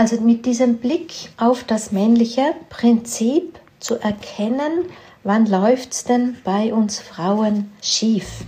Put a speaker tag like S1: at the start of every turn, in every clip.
S1: Also mit diesem Blick auf das männliche Prinzip zu erkennen, wann läuft es denn bei uns Frauen schief?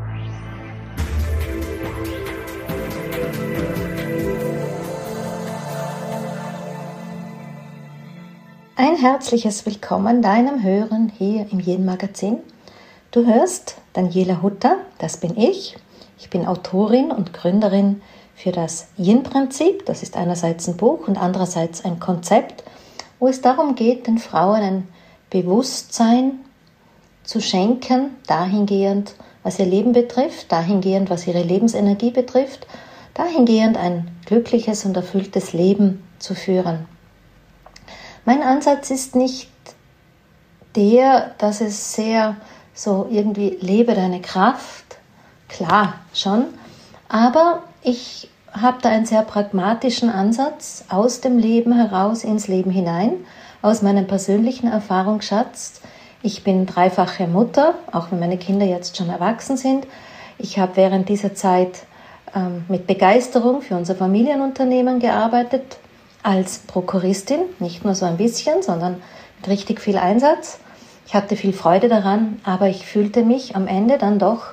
S1: Ein herzliches Willkommen deinem Hören hier im Yin-Magazin. Du hörst Daniela Hutter, das bin ich. Ich bin Autorin und Gründerin für das Yin-Prinzip. Das ist einerseits ein Buch und andererseits ein Konzept, wo es darum geht, den Frauen ein Bewusstsein zu schenken, dahingehend, was ihr Leben betrifft, dahingehend, was ihre Lebensenergie betrifft, dahingehend ein glückliches und erfülltes Leben zu führen. Mein Ansatz ist nicht der, dass es sehr so irgendwie lebe deine Kraft, klar schon, aber ich habe da einen sehr pragmatischen Ansatz aus dem Leben heraus ins Leben hinein, aus meinem persönlichen Erfahrungsschatz. Ich bin dreifache Mutter, auch wenn meine Kinder jetzt schon erwachsen sind. Ich habe während dieser Zeit mit Begeisterung für unser Familienunternehmen gearbeitet, als Prokuristin, nicht nur so ein bisschen, sondern mit richtig viel Einsatz. Ich hatte viel Freude daran, aber ich fühlte mich am Ende dann doch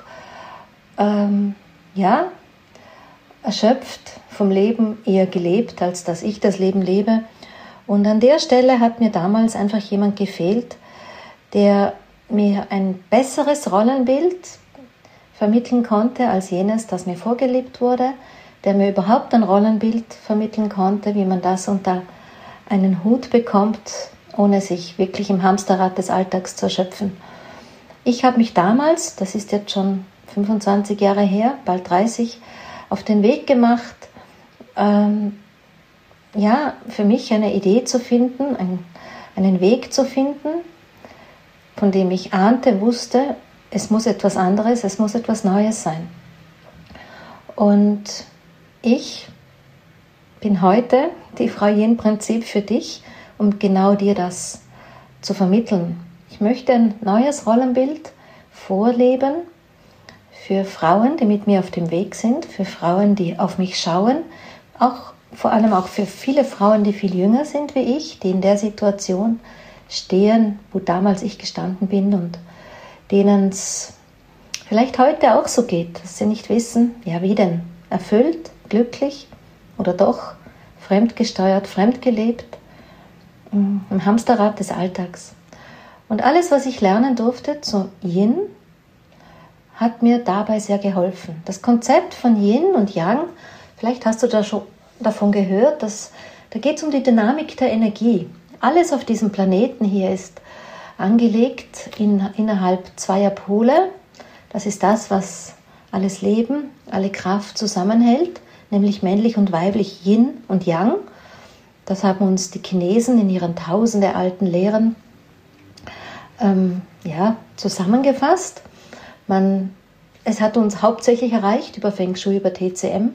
S1: erschöpft vom Leben, eher gelebt, als dass ich das Leben lebe. Und an der Stelle hat mir damals einfach jemand gefehlt, der mir ein besseres Rollenbild vermitteln konnte als jenes, das mir vorgelebt wurde, der mir überhaupt ein Rollenbild vermitteln konnte, wie man das unter einen Hut bekommt, ohne sich wirklich im Hamsterrad des Alltags zu erschöpfen. Ich habe mich damals, das ist jetzt schon 25 Jahre her, bald 30, auf den Weg gemacht, für mich eine Idee zu finden, einen Weg zu finden, von dem ich wusste, es muss etwas anderes, es muss etwas Neues sein. Und ich bin heute die Frau Yin-Prinzip für dich, um genau dir das zu vermitteln. Ich möchte ein neues Rollenbild vorleben für Frauen, die mit mir auf dem Weg sind, für Frauen, die auf mich schauen, vor allem auch für viele Frauen, die viel jünger sind wie ich, die in der Situation stehen, wo damals ich gestanden bin und denen es vielleicht heute auch so geht, dass sie nicht wissen, ja wie denn, erfüllt, glücklich oder doch fremdgesteuert, fremdgelebt, im Hamsterrad des Alltags. Und alles, was ich lernen durfte zu Yin, hat mir dabei sehr geholfen. Das Konzept von Yin und Yang, vielleicht hast du da schon davon gehört, da geht es um die Dynamik der Energie. Alles auf diesem Planeten hier ist angelegt innerhalb zweier Pole. Das ist das, was alles Leben, alle Kraft zusammenhält, nämlich männlich und weiblich, Yin und Yang. Das haben uns die Chinesen in ihren tausende alten Lehren zusammengefasst. Es hat uns hauptsächlich erreicht über Feng Shui, über TCM.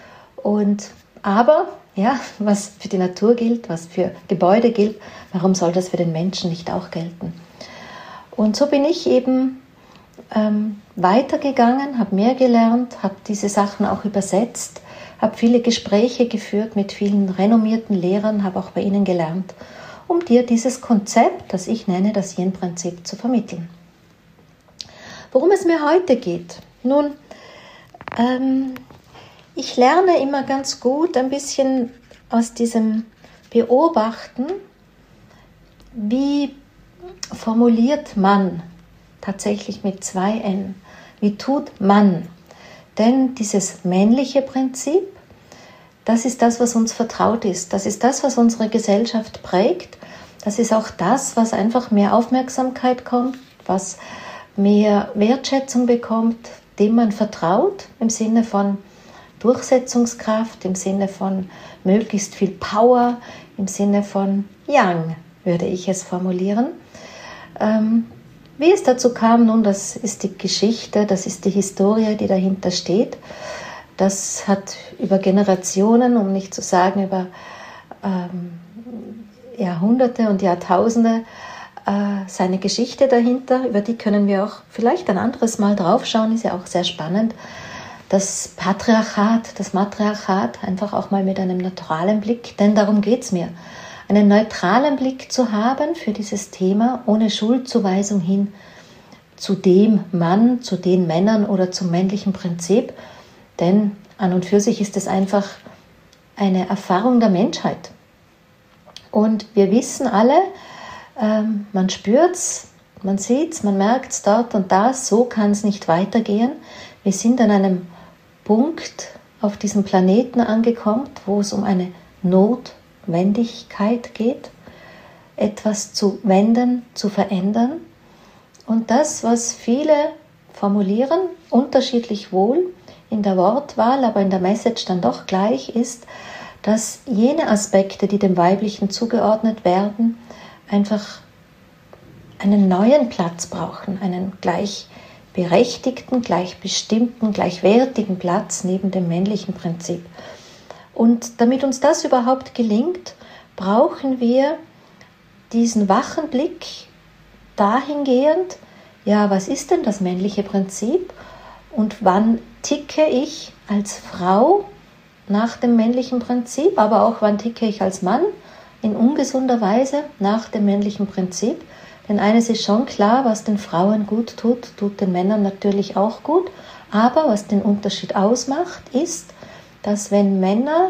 S1: Aber was für die Natur gilt, was für Gebäude gilt, warum soll das für den Menschen nicht auch gelten? Und so bin ich eben weitergegangen, habe mehr gelernt, habe diese Sachen auch übersetzt, habe viele Gespräche geführt mit vielen renommierten Lehrern, habe auch bei ihnen gelernt, um dir dieses Konzept, das ich nenne, das Yin-Prinzip, zu vermitteln. Worum es mir heute geht? Nun, ich lerne immer ganz gut ein bisschen aus diesem Beobachten, wie formuliert man tatsächlich mit 2 N. Wie tut man? Denn dieses männliche Prinzip, das ist das, was uns vertraut ist. Das ist das, was unsere Gesellschaft prägt. Das ist auch das, was einfach mehr Aufmerksamkeit kommt, was mehr Wertschätzung bekommt, dem man vertraut, im Sinne von Durchsetzungskraft, im Sinne von möglichst viel Power, im Sinne von Yang, würde ich es formulieren. Wie es dazu kam, nun, das ist die Geschichte, das ist die Historie, die dahinter steht. Das hat über Generationen, um nicht zu sagen über Jahrhunderte und Jahrtausende seine Geschichte dahinter. Über die können wir auch vielleicht ein anderes Mal draufschauen, ist ja auch sehr spannend. das Patriarchat, das Matriarchat, einfach auch mal mit einem neutralen Blick, denn darum geht es mir. Einen neutralen Blick zu haben für dieses Thema, ohne Schuldzuweisung hin zu dem Mann, zu den Männern oder zum männlichen Prinzip, denn an und für sich ist es einfach eine Erfahrung der Menschheit. Und wir wissen alle, man spürt es, man sieht es, man merkt es dort und da, so kann es nicht weitergehen. Wir sind an einem Punkt auf diesem Planeten angekommen, wo es um eine Notwendigkeit geht, etwas zu wenden, zu verändern. Und das, was viele formulieren, unterschiedlich wohl in der Wortwahl, aber in der Message dann doch gleich ist, dass jene Aspekte, die dem Weiblichen zugeordnet werden, einfach einen neuen Platz brauchen, einen gleichberechtigten, gleichbestimmten, gleichwertigen Platz neben dem männlichen Prinzip. Und damit uns das überhaupt gelingt, brauchen wir diesen wachen Blick dahingehend, ja, was ist denn das männliche Prinzip und wann ticke ich als Frau nach dem männlichen Prinzip, aber auch wann ticke ich als Mann in ungesunder Weise nach dem männlichen Prinzip. Denn eines ist schon klar, was den Frauen gut tut, tut den Männern natürlich auch gut. Aber was den Unterschied ausmacht, ist, dass wenn Männer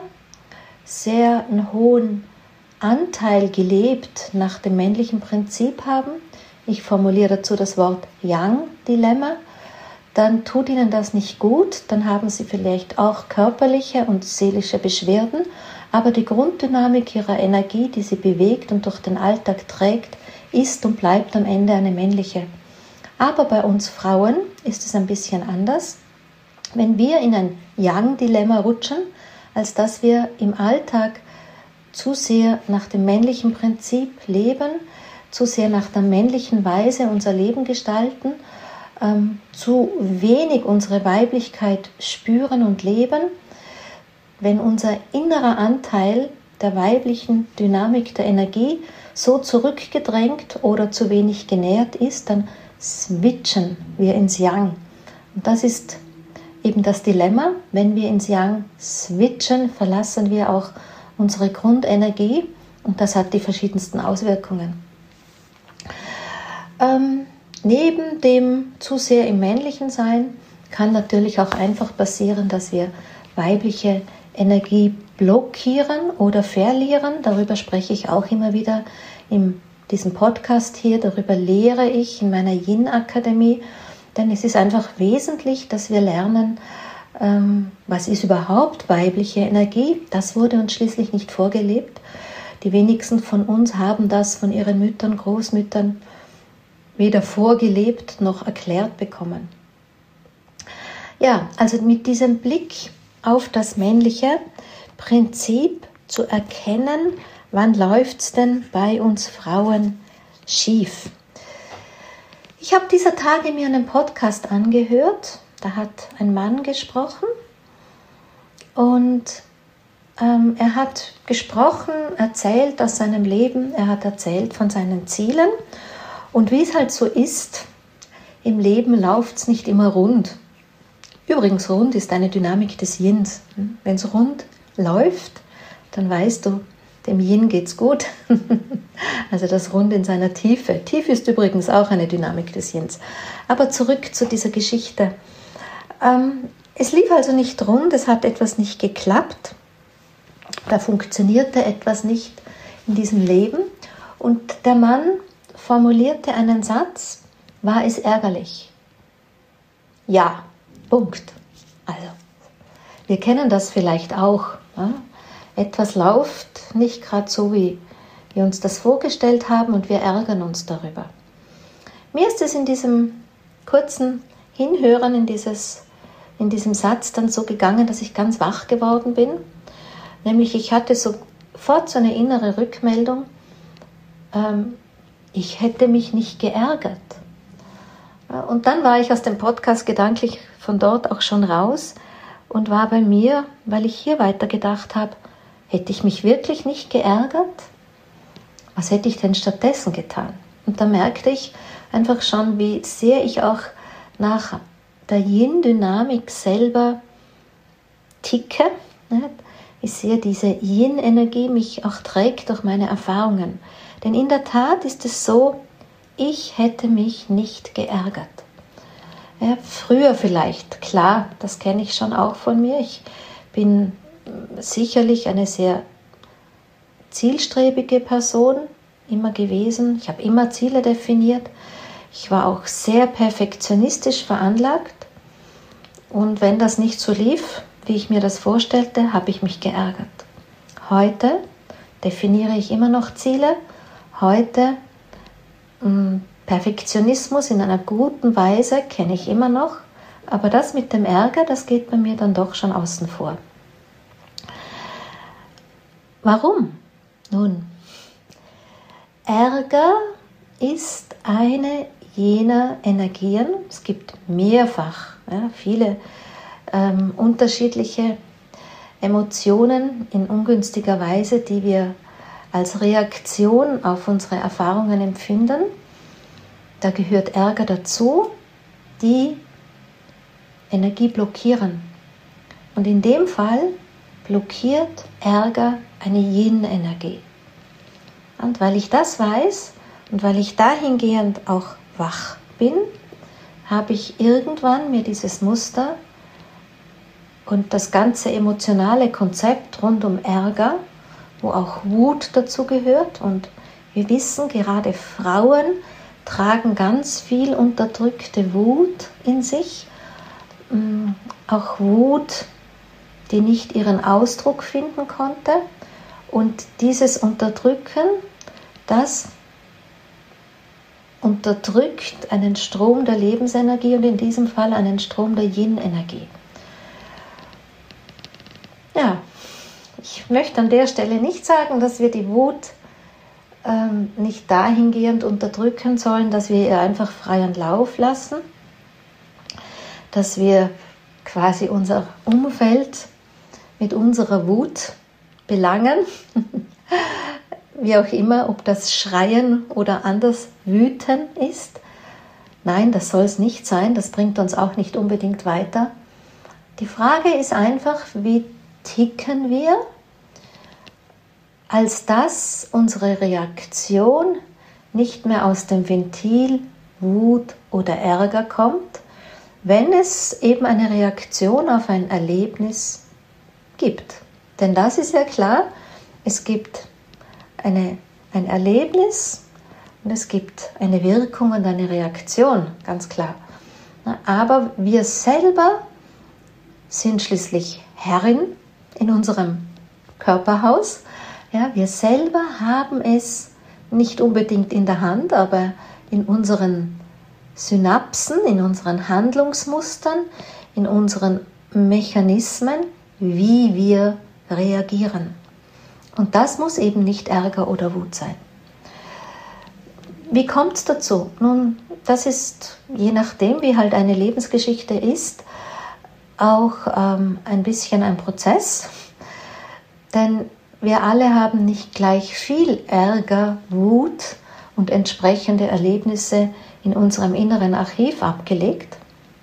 S1: sehr einen hohen Anteil gelebt nach dem männlichen Prinzip haben, ich formuliere dazu das Wort Yang-Dilemma, dann tut ihnen das nicht gut, dann haben sie vielleicht auch körperliche und seelische Beschwerden, aber die Grunddynamik ihrer Energie, die sie bewegt und durch den Alltag trägt, ist und bleibt am Ende eine männliche. Aber bei uns Frauen ist es ein bisschen anders. Wenn wir in ein Yang-Dilemma rutschen, als dass wir im Alltag zu sehr nach dem männlichen Prinzip leben, zu sehr nach der männlichen Weise unser Leben gestalten, zu wenig unsere Weiblichkeit spüren und leben, wenn unser innerer Anteil der weiblichen Dynamik der Energie so zurückgedrängt oder zu wenig genährt ist, dann switchen wir ins Yang. Und das ist eben das Dilemma. Wenn wir ins Yang switchen, verlassen wir auch unsere Grundenergie und das hat die verschiedensten Auswirkungen. Neben dem zu sehr im Männlichen sein, kann natürlich auch einfach passieren, dass wir weibliche Energie blockieren oder verlieren. Darüber spreche ich auch immer wieder in diesem Podcast hier. Darüber lehre ich in meiner Yin-Akademie. Denn es ist einfach wesentlich, dass wir lernen, was ist überhaupt weibliche Energie. Das wurde uns schließlich nicht vorgelebt. Die wenigsten von uns haben das von ihren Müttern, Großmüttern weder vorgelebt noch erklärt bekommen. Ja, also mit diesem Blick auf das männliche Prinzip zu erkennen, wann läuft es denn bei uns Frauen schief. Ich habe dieser Tage mir einen Podcast angehört, da hat ein Mann gesprochen und er hat gesprochen, erzählt aus seinem Leben, er hat erzählt von seinen Zielen und wie es halt so ist, im Leben läuft es nicht immer rund. Übrigens, rund ist eine Dynamik des Yins. Wenn es rund läuft, dann weißt du, dem Yin geht's gut. Also das Rund in seiner Tiefe. Tiefe ist übrigens auch eine Dynamik des Yins. Aber zurück zu dieser Geschichte. Es lief also nicht rund, es hat etwas nicht geklappt. Da funktionierte etwas nicht in diesem Leben. Und der Mann formulierte einen Satz, war es ärgerlich? Ja, Punkt. Also, wir kennen das vielleicht auch. Ja? Etwas läuft nicht gerade so, wie wir uns das vorgestellt haben und wir ärgern uns darüber. Mir ist es in diesem kurzen Hinhören in diesem Satz dann so gegangen, dass ich ganz wach geworden bin. Nämlich ich hatte sofort so eine innere Rückmeldung, ich hätte mich nicht geärgert. Und dann war ich aus dem Podcast gedanklich von dort auch schon raus und war bei mir, weil ich hier weitergedacht habe, hätte ich mich wirklich nicht geärgert? Was hätte ich denn stattdessen getan? Und da merkte ich einfach schon, wie sehr ich auch nach der Yin-Dynamik selber ticke. Ich sehe diese Yin-Energie mich auch trägt durch meine Erfahrungen. Denn in der Tat ist es so, ich hätte mich nicht geärgert. Ja, früher vielleicht, klar, das kenne ich schon auch von mir. Ich bin sicherlich eine sehr zielstrebige Person immer gewesen. Ich habe immer Ziele definiert. Ich war auch sehr perfektionistisch veranlagt. Und wenn das nicht so lief, wie ich mir das vorstellte, habe ich mich geärgert. Heute definiere ich immer noch Ziele. Heute Perfektionismus in einer guten Weise kenne ich immer noch. Aber das mit dem Ärger, das geht bei mir dann doch schon außen vor. Warum? Nun, Ärger ist eine jener Energien, es gibt mehrfach, viele unterschiedliche Emotionen in ungünstiger Weise, die wir als Reaktion auf unsere Erfahrungen empfinden. Da gehört Ärger dazu, die Energie blockieren. Und in dem Fall blockiert Ärger eine Yin-Energie. Und weil ich das weiß und weil ich dahingehend auch wach bin, habe ich irgendwann mir dieses Muster und das ganze emotionale Konzept rund um Ärger, wo auch Wut dazu gehört. Und wir wissen, gerade Frauen tragen ganz viel unterdrückte Wut in sich. Auch Wut, die nicht ihren Ausdruck finden konnte. Und dieses Unterdrücken, das unterdrückt einen Strom der Lebensenergie und in diesem Fall einen Strom der Yin-Energie. Ja, ich möchte an der Stelle nicht sagen, dass wir die Wut nicht dahingehend unterdrücken sollen, dass wir ihr einfach freien Lauf lassen, dass wir quasi unser Umfeld mit unserer Wut belangen, wie auch immer, ob das Schreien oder anders Wüten ist. Nein, das soll es nicht sein, das bringt uns auch nicht unbedingt weiter. Die Frage ist einfach, wie ticken wir, als dass unsere Reaktion nicht mehr aus dem Ventil Wut oder Ärger kommt, wenn es eben eine Reaktion auf ein Erlebnis gibt. Denn das ist ja klar, es gibt ein Erlebnis und es gibt eine Wirkung und eine Reaktion, ganz klar. Aber wir selber sind schließlich Herrin in unserem Körperhaus. Ja, wir selber haben es nicht unbedingt in der Hand, aber in unseren Synapsen, in unseren Handlungsmustern, in unseren Mechanismen, wie wir reagieren. Und das muss eben nicht Ärger oder Wut sein. Wie kommt es dazu? Nun, das ist, je nachdem, wie halt eine Lebensgeschichte ist, auch ein bisschen ein Prozess. Denn wir alle haben nicht gleich viel Ärger, Wut und entsprechende Erlebnisse in unserem inneren Archiv abgelegt.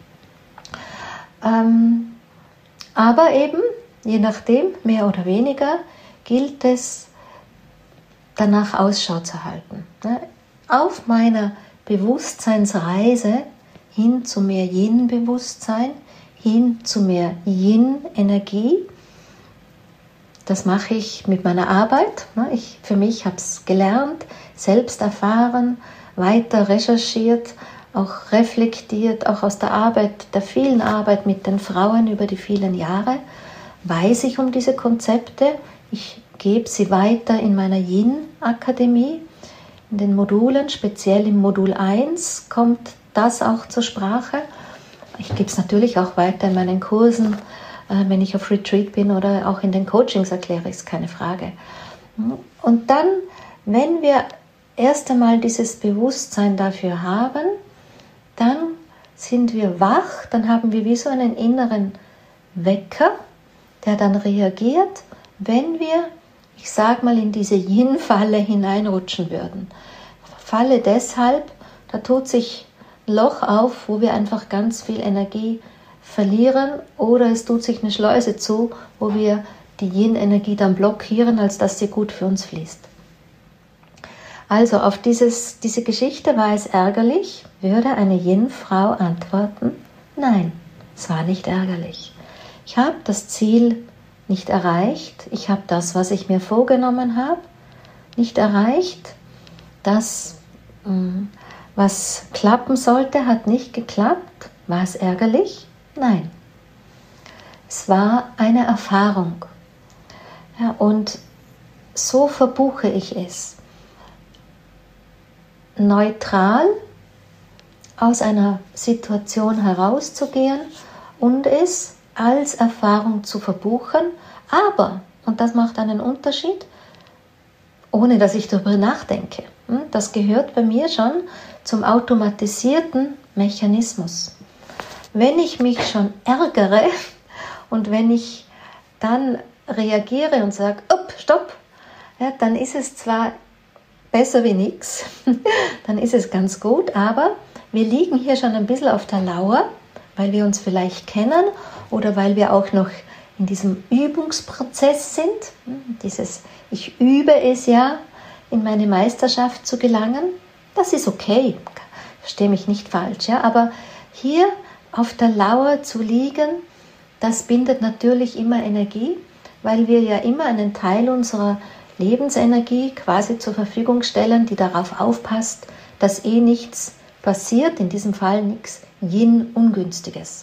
S1: Aber eben, je nachdem, mehr oder weniger, gilt es, danach Ausschau zu halten. Auf meiner Bewusstseinsreise hin zu mehr Yin-Bewusstsein, hin zu mehr Yin-Energie. Das mache ich mit meiner Arbeit. Für mich habe es gelernt, selbst erfahren, weiter recherchiert, auch reflektiert, auch aus der vielen Arbeit mit den Frauen über die vielen Jahre, weiß ich um diese Konzepte. Ich gebe sie weiter in meiner Yin-Akademie. In den Modulen, speziell im Modul 1, kommt das auch zur Sprache. Ich gebe es natürlich auch weiter in meinen Kursen, wenn ich auf Retreat bin oder auch in den Coachings erkläre ich es, keine Frage. Und dann, wenn wir erst einmal dieses Bewusstsein dafür haben, dann sind wir wach, dann haben wir wie so einen inneren Wecker, der dann reagiert, wenn wir, ich sage mal, in diese Yin-Falle hineinrutschen würden. Falle deshalb, da tut sich ein Loch auf, wo wir einfach ganz viel Energie verlieren oder es tut sich eine Schleuse zu, wo wir die Yin-Energie dann blockieren, als dass sie gut für uns fließt. Also auf diese Geschichte war es ärgerlich, würde eine Yin-Frau antworten, nein, es war nicht ärgerlich. Ich habe das Ziel nicht erreicht, ich habe das, was ich mir vorgenommen habe, nicht erreicht, das, was klappen sollte, hat nicht geklappt. War es ärgerlich? Nein. Es war eine Erfahrung. Ja, und so verbuche ich es. Neutral aus einer Situation herauszugehen und es als Erfahrung zu verbuchen, aber, und das macht einen Unterschied, ohne dass ich darüber nachdenke. Das gehört bei mir schon zum automatisierten Mechanismus. Wenn ich mich schon ärgere und wenn ich dann reagiere und sage, stopp, ja, dann ist es zwar besser wie nichts, dann ist es ganz gut, aber wir liegen hier schon ein bisschen auf der Lauer, weil wir uns vielleicht kennen oder weil wir auch noch in diesem Übungsprozess sind. Ich übe es ja, in meine Meisterschaft zu gelangen. Das ist okay, verstehe mich nicht falsch, ja, aber hier auf der Lauer zu liegen, das bindet natürlich immer Energie, weil wir ja immer einen Teil unserer Lebensenergie quasi zur Verfügung stellen, die darauf aufpasst, dass nichts passiert, in diesem Fall nichts Yin-Ungünstiges.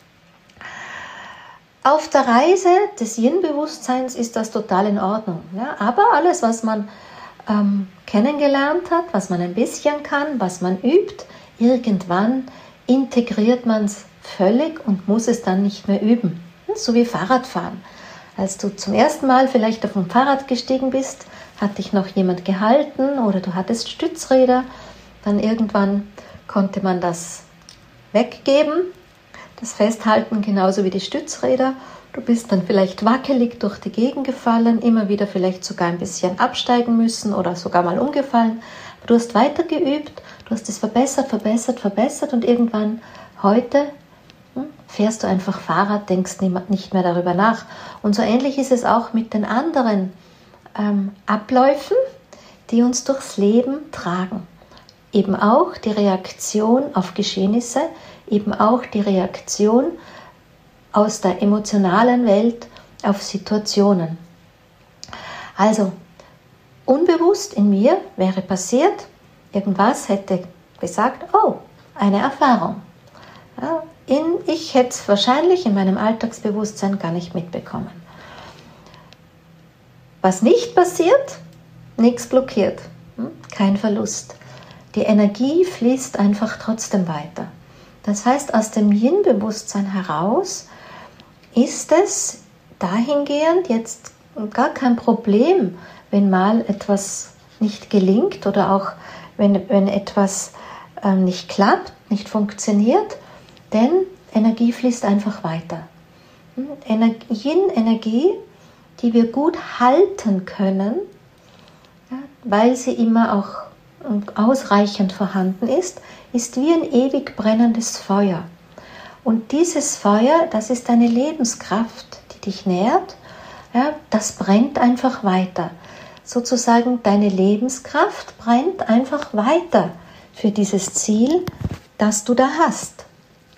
S1: Auf der Reise des Yin-Bewusstseins ist das total in Ordnung. Ja? Aber alles, was man kennengelernt hat, was man ein bisschen kann, was man übt, irgendwann integriert man es völlig und muss es dann nicht mehr üben. So wie Fahrradfahren. Als du zum ersten Mal vielleicht auf ein Fahrrad gestiegen bist, hat dich noch jemand gehalten oder du hattest Stützräder. Dann irgendwann konnte man das weggeben, das Festhalten genauso wie die Stützräder. Du bist dann vielleicht wackelig durch die Gegend gefallen, immer wieder vielleicht sogar ein bisschen absteigen müssen oder sogar mal umgefallen. Aber du hast weiter geübt, du hast es verbessert und irgendwann heute fährst du einfach Fahrrad, denkst nicht mehr darüber nach. Und so ähnlich ist es auch mit den anderen Abläufen, die uns durchs Leben tragen. Eben auch die Reaktion auf Geschehnisse, eben auch die Reaktion aus der emotionalen Welt auf Situationen. Also, unbewusst in mir wäre passiert, irgendwas hätte gesagt, eine Erfahrung. Ja, ich hätte es wahrscheinlich in meinem Alltagsbewusstsein gar nicht mitbekommen. Was nicht passiert, nichts blockiert, kein Verlust. Die Energie fließt einfach trotzdem weiter. Das heißt, aus dem Yin-Bewusstsein heraus ist es dahingehend jetzt gar kein Problem, wenn mal etwas nicht gelingt oder auch wenn etwas nicht klappt, nicht funktioniert, denn Energie fließt einfach weiter. Yin-Energie, die wir gut halten können, ja, weil sie immer auch ausreichend vorhanden ist wie ein ewig brennendes Feuer. Und dieses Feuer, das ist eine Lebenskraft, die dich nährt, ja, das brennt einfach weiter. Sozusagen deine Lebenskraft brennt einfach weiter für dieses Ziel, das du da hast.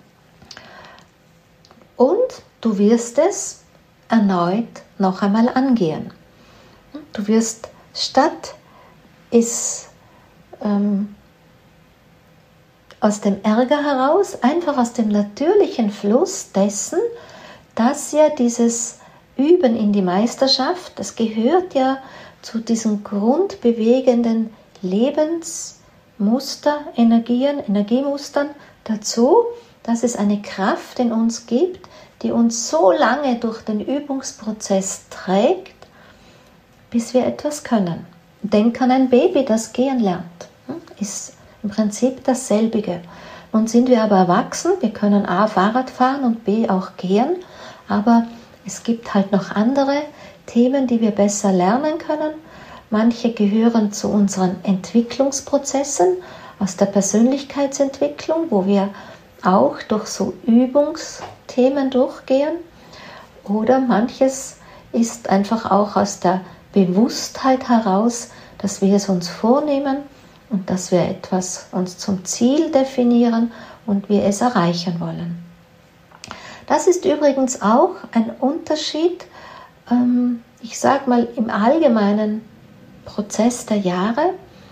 S1: Und du wirst es erneut noch einmal angehen. Du wirst statt aus dem Ärger heraus, einfach aus dem natürlichen Fluss dessen, dass ja dieses Üben in die Meisterschaft, das gehört ja zu diesen grundbewegenden Energiemustern dazu, dass es eine Kraft in uns gibt, die uns so lange durch den Übungsprozess trägt, bis wir etwas können. Denk an ein Baby, das gehen lernt. Ist im Prinzip dasselbige. Nun sind wir aber erwachsen, wir können A, Fahrrad fahren und B, auch gehen, aber es gibt halt noch andere Themen, die wir besser lernen können. Manche gehören zu unseren Entwicklungsprozessen aus der Persönlichkeitsentwicklung, wo wir auch durch so Übungsthemen durchgehen oder manches ist einfach auch aus der Bewusstheit heraus, dass wir es uns vornehmen und dass wir etwas uns zum Ziel definieren und wir es erreichen wollen. Das ist übrigens auch ein Unterschied, ich sage mal im allgemeinen Prozess der Jahre,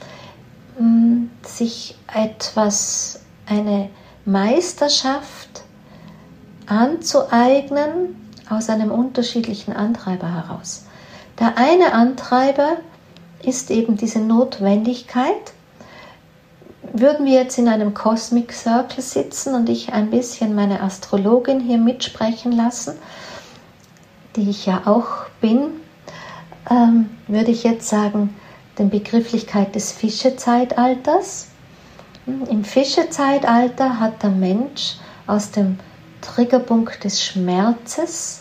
S1: sich eine Meisterschaft anzueignen aus einem unterschiedlichen Antreiber heraus. Der eine Antreiber ist eben diese Notwendigkeit. Würden wir jetzt in einem Cosmic Circle sitzen und ich ein bisschen meine Astrologin hier mitsprechen lassen, die ich ja auch bin, würde ich jetzt sagen, die Begrifflichkeit des Fischezeitalters. Im Fischezeitalter hat der Mensch aus dem Triggerpunkt des Schmerzes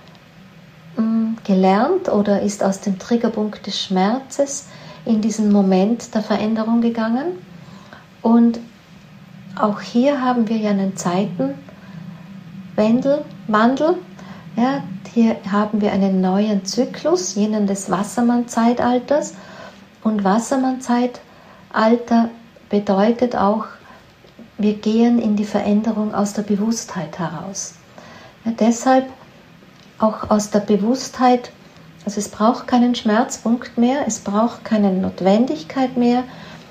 S1: gelernt oder ist aus dem Triggerpunkt des Schmerzes in diesen Moment der Veränderung gegangen. Und auch hier haben wir ja einen Zeitenwandel. Ja, hier haben wir einen neuen Zyklus, jenen des Wassermann-Zeitalters. Und Wassermann-Zeitalter bedeutet auch, wir gehen in die Veränderung aus der Bewusstheit heraus. Ja, deshalb auch aus der Bewusstheit, also es braucht keinen Schmerzpunkt mehr, es braucht keine Notwendigkeit mehr.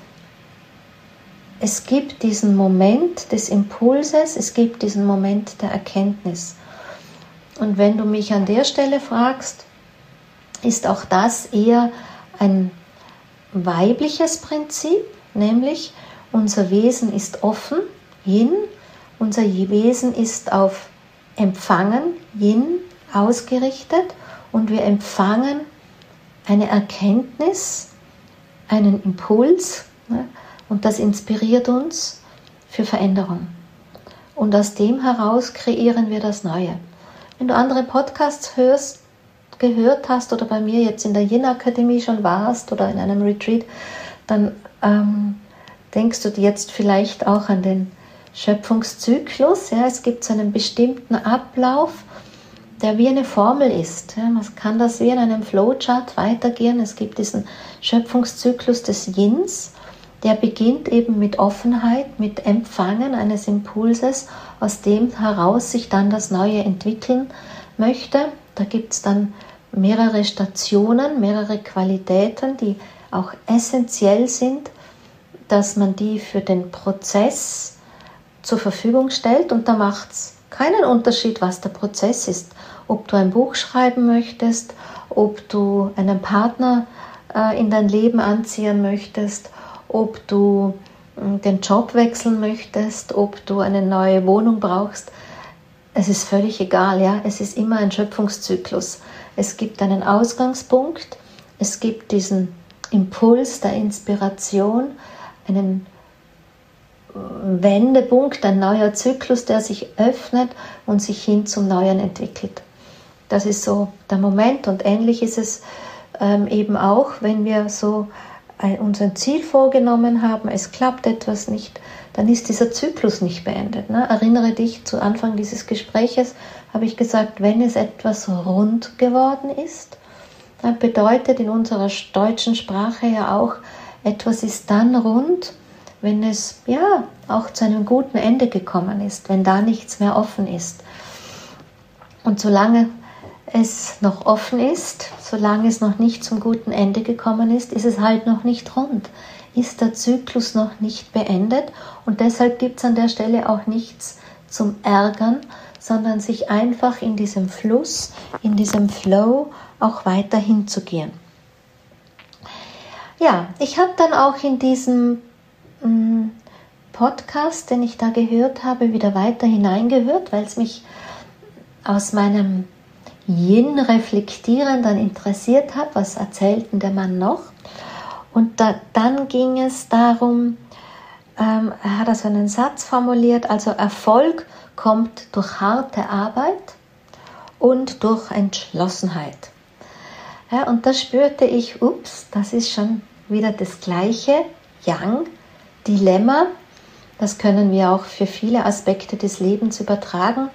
S1: Es gibt diesen Moment des Impulses, es gibt diesen Moment der Erkenntnis. Und wenn du mich an der Stelle fragst, ist auch das eher ein weibliches Prinzip, nämlich unser Wesen ist offen, Yin, unser Wesen ist auf Empfangen, Yin, ausgerichtet und wir empfangen eine Erkenntnis, einen Impuls, und das inspiriert uns für Veränderung. Und aus dem heraus kreieren wir das Neue. Wenn du andere Podcasts gehört hast oder bei mir jetzt in der Yin-Akademie schon warst oder in einem Retreat, dann denkst du jetzt vielleicht auch an den Schöpfungszyklus. Ja, es gibt so einen bestimmten Ablauf, der wie eine Formel ist. Ja, man kann das wie in einem Flowchart weitergehen. Es gibt diesen Schöpfungszyklus des Yins, der beginnt eben mit Offenheit, mit Empfangen eines Impulses, aus dem heraus sich dann das Neue entwickeln möchte. Da gibt es dann mehrere Stationen, mehrere Qualitäten, die auch essentiell sind, dass man die für den Prozess zur Verfügung stellt. Und da macht es keinen Unterschied, was der Prozess ist. Ob du ein Buch schreiben möchtest, ob du einen Partner in dein Leben anziehen möchtest, ob du den Job wechseln möchtest, ob du eine neue Wohnung brauchst. Es ist völlig egal, ja. Es ist immer ein Schöpfungszyklus. Es gibt einen Ausgangspunkt, es gibt diesen Impuls der Inspiration, einen Wendepunkt, ein neuer Zyklus, der sich öffnet und sich hin zum Neuen entwickelt. Das ist so der Moment und ähnlich ist es eben auch, wenn wir so uns ein Ziel vorgenommen haben, es klappt etwas nicht, dann ist dieser Zyklus nicht beendet. Ne? Erinnere dich, zu Anfang dieses Gespräches habe ich gesagt, wenn es etwas rund geworden ist, dann bedeutet in unserer deutschen Sprache ja auch, etwas ist dann rund, wenn es ja auch zu einem guten Ende gekommen ist, wenn da nichts mehr offen ist. Und solange es noch offen ist, solange es noch nicht zum guten Ende gekommen ist, ist es halt noch nicht rund, ist der Zyklus noch nicht beendet und deshalb gibt es an der Stelle auch nichts zum Ärgern, sondern sich einfach in diesem Fluss, in diesem Flow auch weiterhin zu gehen. Ja, ich habe dann auch in diesem Podcast, den ich da gehört habe, wieder weiter hineingehört, weil es mich aus meinem Yin reflektieren dann interessiert hat, was erzählt denn der Mann noch? Und dann ging es darum, er hat also einen Satz formuliert, also Erfolg kommt durch harte Arbeit und durch Entschlossenheit. Ja, und da spürte ich, das ist schon wieder das gleiche Yang-Dilemma, Das können wir auch für viele Aspekte des Lebens übertragen.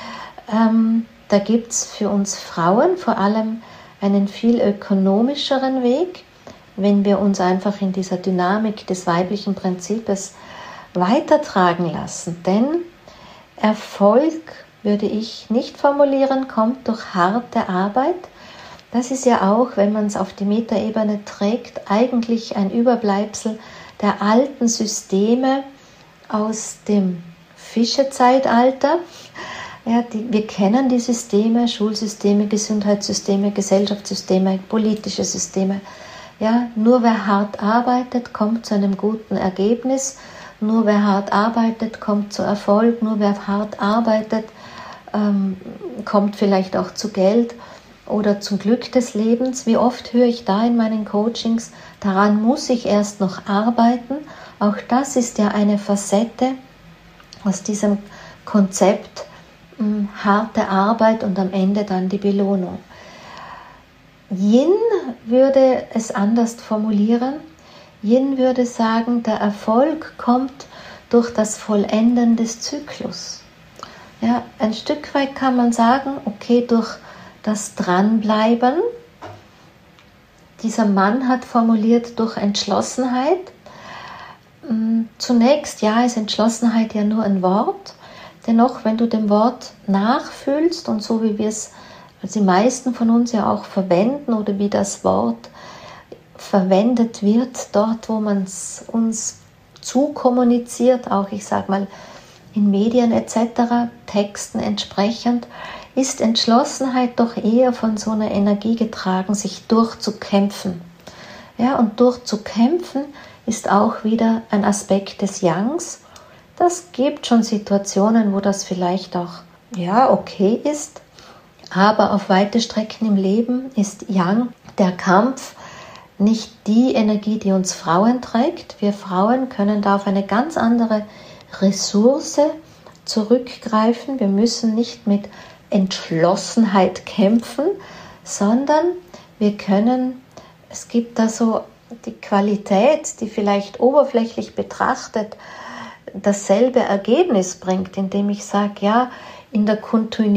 S1: Da gibt es für uns Frauen vor allem einen viel ökonomischeren Weg, wenn wir uns einfach in dieser Dynamik des weiblichen Prinzips weitertragen lassen. Denn Erfolg, würde ich nicht formulieren, kommt durch harte Arbeit. Das ist ja auch, wenn man es auf die Metaebene trägt, eigentlich ein Überbleibsel der alten Systeme aus dem Fischezeitalter. Ja, wir kennen die Systeme, Schulsysteme, Gesundheitssysteme, Gesellschaftssysteme, politische Systeme. Ja, nur wer hart arbeitet, kommt zu einem guten Ergebnis. Nur wer hart arbeitet, kommt zu Erfolg. Nur wer hart arbeitet, kommt vielleicht auch zu Geld oder zum Glück des Lebens. Wie oft höre ich da in meinen Coachings, daran muss ich erst noch arbeiten. Auch das ist ja eine Facette aus diesem Konzept harte Arbeit und am Ende dann die Belohnung. Yin würde es anders formulieren. Yin würde sagen, der Erfolg kommt durch das Vollenden des Zyklus. Ja, ein Stück weit kann man sagen, okay, durch das Dranbleiben. Dieser Mann hat formuliert durch Entschlossenheit. Zunächst, ja, ist Entschlossenheit ja nur ein Wort. Dennoch, wenn du dem Wort nachfühlst und so wie wir es, als die meisten von uns ja auch verwenden oder wie das Wort verwendet wird, dort, wo man es uns zukommuniziert, auch ich sage mal in Medien etc., Texten entsprechend, ist Entschlossenheit doch eher von so einer Energie getragen, sich durchzukämpfen. Ja, und durchzukämpfen ist auch wieder ein Aspekt des Yangs. Das gibt schon Situationen, wo das vielleicht auch ja, okay ist, aber auf weite Strecken im Leben ist Yang, der Kampf, nicht die Energie, die uns Frauen trägt. Wir Frauen können da auf eine ganz andere Ressource zurückgreifen. Wir müssen nicht mit Entschlossenheit kämpfen, sondern wir können, es gibt da so die Qualität, die vielleicht oberflächlich betrachtet dasselbe Ergebnis bringt, indem ich sage, ja, in der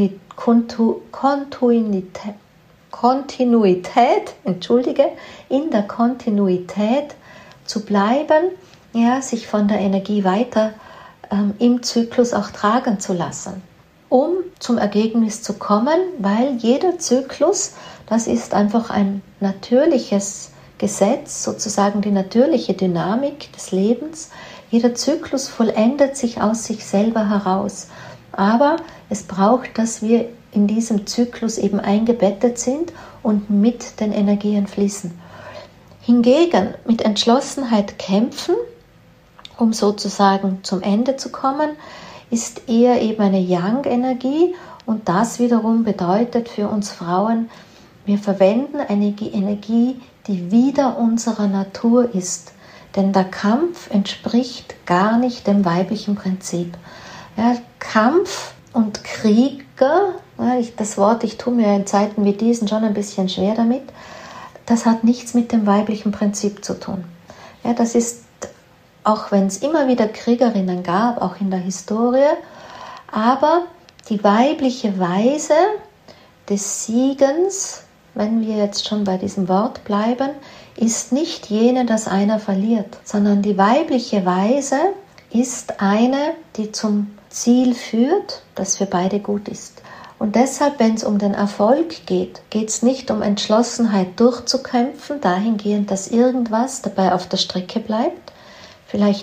S1: in der Kontinuität zu bleiben, ja, sich von der Energie weiter im Zyklus auch tragen zu lassen, um zum Ergebnis zu kommen, weil jeder Zyklus, das ist einfach ein natürliches Gesetz, sozusagen die natürliche Dynamik des Lebens. Jeder Zyklus vollendet sich aus sich selber heraus. Aber es braucht, dass wir in diesem Zyklus eben eingebettet sind und mit den Energien fließen. Hingegen mit Entschlossenheit kämpfen, um sozusagen zum Ende zu kommen, ist eher eben eine Yang-Energie und das wiederum bedeutet für uns Frauen, wir verwenden eine Energie, die wider unserer Natur ist. Denn der Kampf entspricht gar nicht dem weiblichen Prinzip. Ja, Kampf und Krieger, ja, das Wort, ich tue mir in Zeiten wie diesen schon ein bisschen schwer damit, das hat nichts mit dem weiblichen Prinzip zu tun. Ja, das ist, auch wenn es immer wieder Kriegerinnen gab, auch in der Historie, aber die weibliche Weise des Siegens, wenn wir jetzt schon bei diesem Wort bleiben, ist nicht jene, dass einer verliert, sondern die weibliche Weise ist eine, die zum Ziel führt, das für beide gut ist. Und deshalb, wenn es um den Erfolg geht, geht es nicht um Entschlossenheit durchzukämpfen, dahingehend, dass irgendwas dabei auf der Strecke bleibt, vielleicht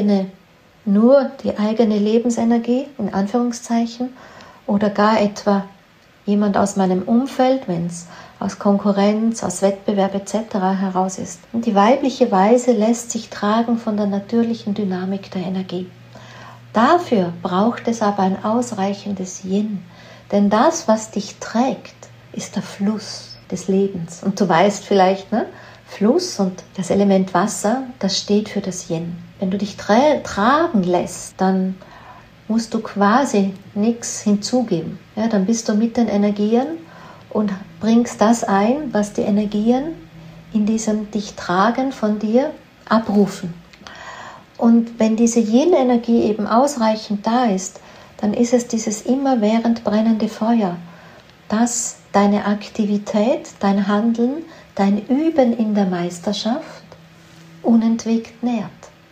S1: nur die eigene Lebensenergie, in Anführungszeichen, oder gar etwa jemand aus meinem Umfeld, wenn es aus Konkurrenz, aus Wettbewerb etc. heraus ist. Und die weibliche Weise lässt sich tragen von der natürlichen Dynamik der Energie. Dafür braucht es aber ein ausreichendes Yin, denn das, was dich trägt, ist der Fluss des Lebens. Und du weißt vielleicht, ne? Fluss und das Element Wasser, das steht für das Yin. Wenn du dich tragen lässt, dann musst du quasi nichts hinzugeben. Ja, dann bist du mit den Energien und bringst das ein, was die Energien in diesem dich tragen von dir abrufen. Und wenn diese Yin-Energie eben ausreichend da ist, dann ist es dieses immerwährend brennende Feuer, das deine Aktivität, dein Handeln, dein Üben in der Meisterschaft unentwegt nährt.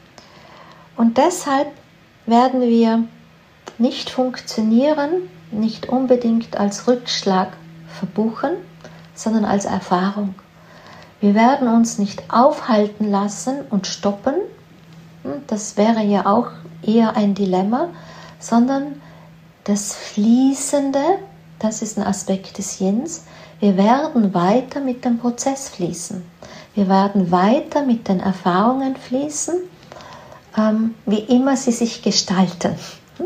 S1: Und deshalb werden wir nicht funktionieren, nicht unbedingt als Rückschlag verbuchen, sondern als Erfahrung. Wir werden uns nicht aufhalten lassen und stoppen, das wäre ja auch eher ein Dilemma, sondern das Fließende, das ist ein Aspekt des Yins, wir werden weiter mit dem Prozess fließen. Wir werden weiter mit den Erfahrungen fließen, wie immer sie sich gestalten.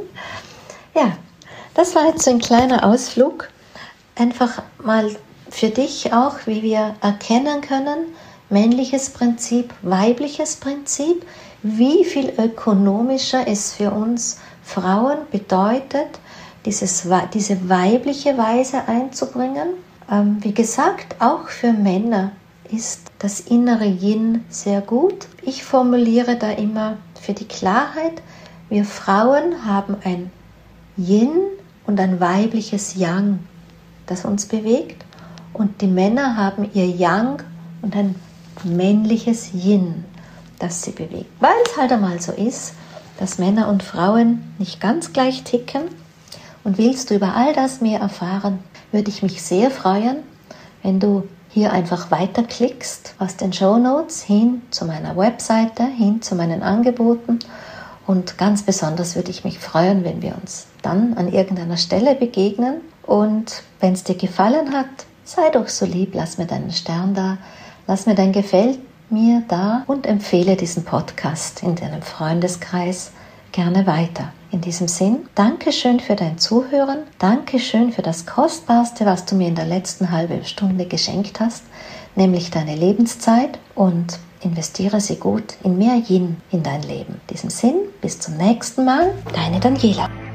S1: Ja, das war jetzt so ein kleiner Ausflug, einfach mal für dich auch, wie wir erkennen können, männliches Prinzip, weibliches Prinzip, wie viel ökonomischer es für uns Frauen bedeutet, diese weibliche Weise einzubringen. Wie gesagt, auch für Männer ist das innere Yin sehr gut. Ich formuliere da immer für die Klarheit, wir Frauen haben ein Yin und ein weibliches Yang, das uns bewegt, und die Männer haben ihr Yang und ein männliches Yin, das sie bewegt. Weil es halt einmal so ist, dass Männer und Frauen nicht ganz gleich ticken. Und willst du über all das mehr erfahren, würde ich mich sehr freuen, wenn du hier einfach weiterklickst aus den Shownotes hin zu meiner Webseite, hin zu meinen Angeboten. Und ganz besonders würde ich mich freuen, wenn wir uns dann an irgendeiner Stelle begegnen. Und wenn es dir gefallen hat, sei doch so lieb, lass mir deinen Stern da, lass mir dein Gefällt mir da und empfehle diesen Podcast in deinem Freundeskreis gerne weiter. In diesem Sinn, Dankeschön für dein Zuhören, Dankeschön für das Kostbarste, was du mir in der letzten halben Stunde geschenkt hast, nämlich deine Lebenszeit, und investiere sie gut in mehr Yin in dein Leben. In diesem Sinn, bis zum nächsten Mal, deine Daniela.